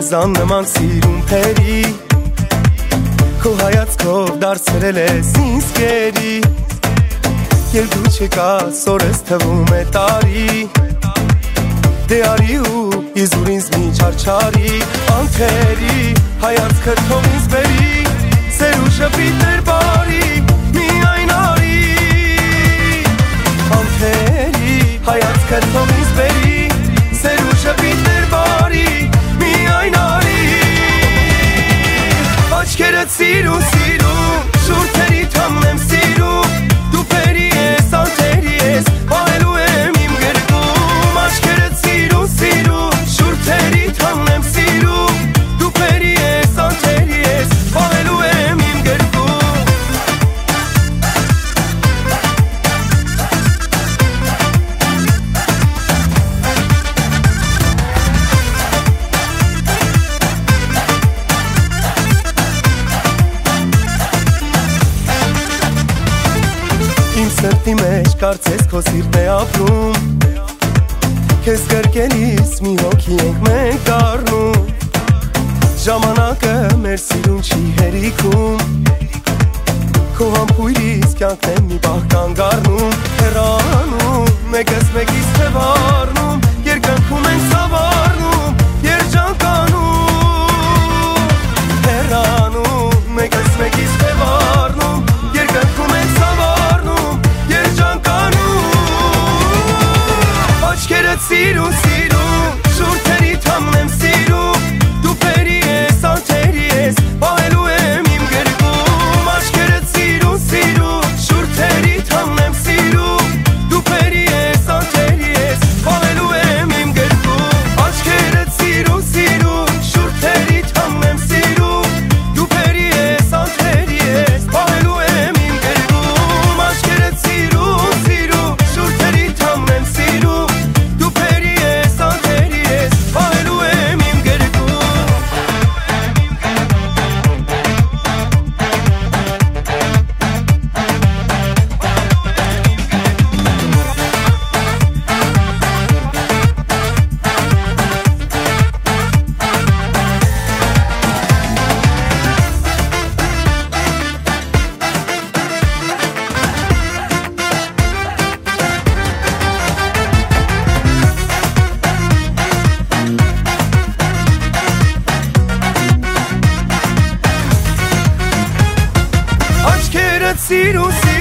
քեզան նման սիրուն թերի Քո հայացքով դարձրել ես ինձ գերի Երբ դու չկաս օրս թվում է տարի Դե արի ու իզուր ինձ մի չարչարի Անթերի հայացքը թող ինձ բերի Սեր ու շպիտներ բարի միայն արի Անթերի հայացքը թող ինձ բերի Սեր ու շպիտներ բարի միայն արի Աչքերդ սիրուն սիրուն շուրթերի թամն եմ սիրում Դու պերի ես անթերի ես պահելու եմ իմ գրկում Աչքերդ սիրուն սիրուն շուրթերի թամն եմ սիրում Դու պերի ես անթերի ես պահելու եմ իմ գրկում Իմ սրտի մեջ կարծես քո սիրտն է ապրում Քեզ գրկելիս մի հոգի ենք մենք առնում Ժամանակը մեր սիրուն չի հերիքում Քո համբույրից կյանքն եմ մի պահ կանգ առնում Հեռանում, մեկս մեկից թևառնում Երկնքում ենք սավառնում, երջանկանում Հեռանում, մեկս մեկից թևառնում Երկնքում ենք սավառնում, երջանկանում Աչքերդ սիրուն սիրուն, շուրթերի թամն եմ սիրում Դու պերի ես, անթերի ես, պահելու եմ իմ գրկում Աչքերդ սիրուն սիրուն, շուրթերի թամն եմ սիրում Դու պերի ես, անթերի ես, պահելու եմ իմ գրկում Աչքերդ սիրուն սիրուն, շուրթերի թամն եմ սիրում Դու պերի ես, անթերի ես, պահելու եմ իմ գրկում Աչքերդ սիրուն սիրուն, շուրթերի թամն եմ սիրում Դու պերի ես, անթերի ես, պահելու եմ իմ գրկում Աչքերդ սիրուն